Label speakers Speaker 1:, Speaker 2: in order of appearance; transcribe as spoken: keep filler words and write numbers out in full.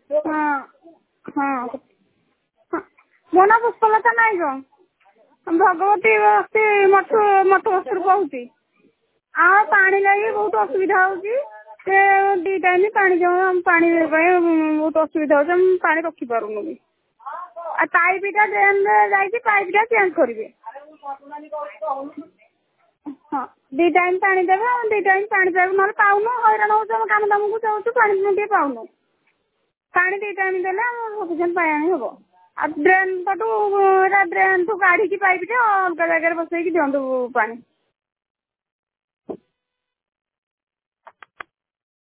Speaker 1: हाँ हाँ हाँ। ମୋ ନାଁ ପୁଷ୍ପଲତା ନାୟକ। ଭଗବତୀ ବସ୍ତି ମଠ ମଠ ବସ୍ତିରୁ କହୁଛି। ଆଉ ପାଣି ଲାଗି ବହୁତ ଅସୁବିଧା ହଉଛି। ସେ ଦି ଟାଇମ ପାଣି ଜମା ପାଣି ପାଇଁ ବହୁତ ଅସୁବିଧା ହଉଛି। ଆମେ ପାଣି ରଖିପାରୁନୁ ବି। ଆଉ ପାଇପ୍ ଟା ଡ୍ରେନରେ ଯାଇଛି, ପାଇପ୍ ଟା ଚେଞ୍ଜ କରିବେ। ହଁ ଦି ଟାଇମ ପାଣି ଦେବେ, ଦି ଟାଇମ ପାଣି ପାଇବୁ, ନହେଲେ ପାଉନୁ ହଇରାଣ ହଉଛୁ। ଆମେ କାମ ଦାମକୁ ଯାଉଛୁ, ପାଣି ଟିକେ ପାଉନୁ। ପାଣି ଦି ଟାଇମ ଦେଲେ ସଫିସିଏଣ୍ଟ ପାଣି ହବ। ଆଉ ଡ୍ରେନ୍ ପଟୁ ଏଟା ଡ୍ରେନ୍ ଠୁ କାଢିକି ପାଇପ୍ ଟା ଅଲଗା ଜାଗାରେ ବସେଇକି ଦିଅନ୍ତୁ ପାଣି।